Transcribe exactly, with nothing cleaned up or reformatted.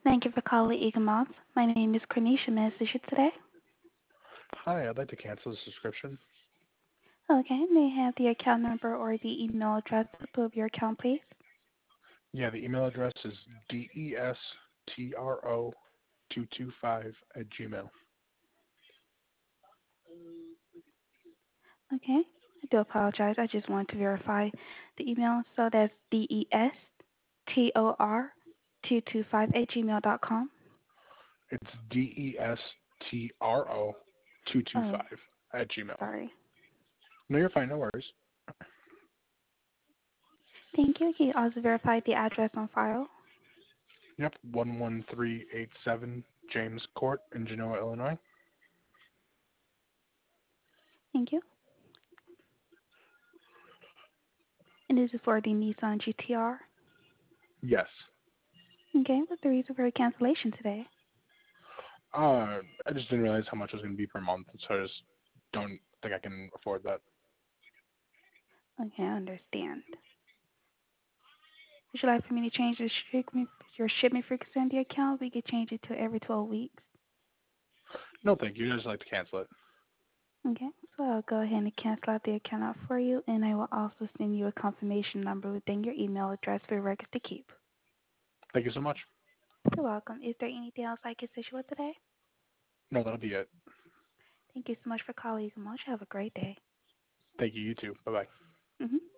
Thank you for calling Eaglemoss. My name is Cornisha. May I assist you today? Hi, I'd like to cancel the subscription. Okay, may I have the account number or the email address to pull up your account, please? Yeah, the email address is destro two two five at gmail. Okay, I do apologize. I just want to verify the email. So that's D E S T O R two two five at gmail dot com. It's destro two two Oh, five at gmail. sorry. No, you're fine. No worries. Thank you. Can you also verify the address on file? Yep, one one three eight seven James Court in Genoa, Illinois. Thank you. And this is for the Nissan G T R. Yes. Okay, what's the reason for your cancellation today? Uh, I just didn't realize how much it was going to be per month, so I just don't think I can afford that. Okay, I understand. Would you like for me to change the shipment, your shipment frequency on the account? We could change it to every twelve weeks. No, thank you. I'd just like to cancel it. Okay, so I'll go ahead and cancel out the account out for you, and I will also send you a confirmation number within your email address for your records to keep. Thank you so much. You're welcome. Is there anything else I can assist you with today? No, that'll be it. Thank you so much for calling. You have a great day. Thank you. You too. Bye bye. Mm-hmm.